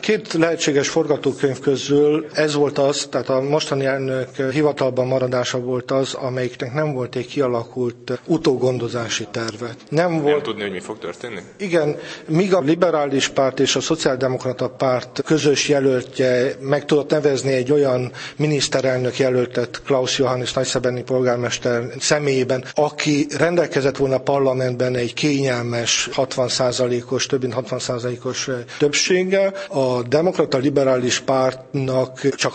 két lehetséges forgatókönyv közül ez volt az, tehát a mostani elnök hivatalban maradása volt az, amelyiknek nem volt egy kialakult utógondozási terve. Nem tudni, hogy mi fog történni? Igen, míg a liberális párt és a szociáldemokrata párt közös jelöltje meg tudott nevezni egy olyan miniszterelnök jelöltet Klaus Johannes nagyszebenni polgármester személyében, aki rendelkezett volna a parlamentben egy kényelmes 60%-os, több mint 60%-os többséggel. A demokrata liberális pártnak csak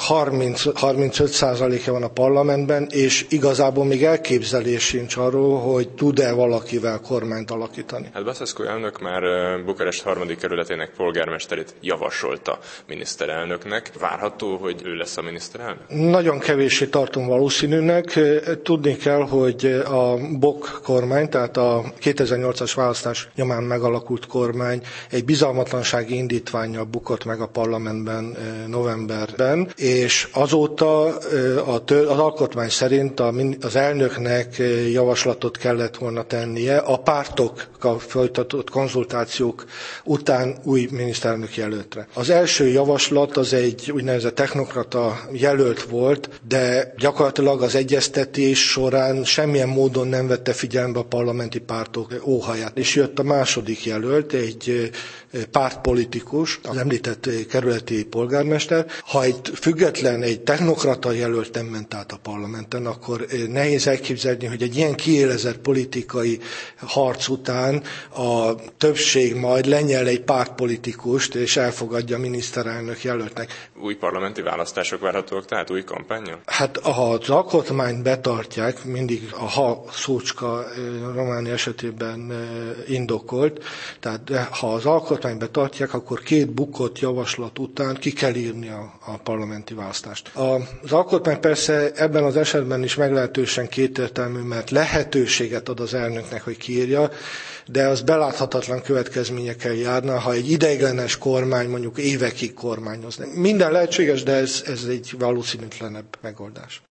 30-35%-ja van a parlamentben, és igazából még elképzelés sincs arról, hogy tud-e valakivel kormányt alakítani. Hát Basescu elnök már Bukarest 3. kerületének polgármesterét javasolta miniszterelnöknek. Várható, hogy ő lesz a miniszterelnök? Nagyon kevéssé tartom valószínűnek. Tudni kell, hogy a BOK kormány, tehát a 2008-as választás nyomán megalakult kormány egy bizalmatlansági indítvánnyal bukott meg a parlamentben novemberben, és azóta az alkotmány szerint az elnöknek javaslatot kellett volna tennie a pártokkal folytatott konzultációk után új miniszterelnök jelöltre. Az első javaslat az egy úgynevezett technokrata jelölt volt, de gyakorlatilag az egyeztetés során semmilyen módon nem vette figyelembe a parlamenti pártok óhaját. És jött a második jelölt, egy pártpolitikus, az említett kerületi polgármester. Ha egy független, egy technokrata jelölt nem ment át a parlamenten, akkor nehéz elképzelni, hogy egy ilyen kiélezett politikai harc után a többség majd lenyel egy pártpolitikust, és elfogadja a miniszterelnök jelöltnek. Új parlamenti választások várhatóak, tehát új kampányon? Hát ha az alkotmányt betartják, mindig a ha szócska Románia esetében indokolt, tehát ha az alkotmányt betartják, akkor két bukott javaslat után ki kell írni a parlamenti választást. Az alkotmány persze ebben az esetben is meglehetősen kétértelmű, mert lehetőséget ad az elnöknek, hogy kiírja, de az beláthatatlan következményekkel járna, ha egy ideiglenes kormány mondjuk évekig kormányozna. Minden lehetséges, de ez egy valószínűtlenebb megoldás.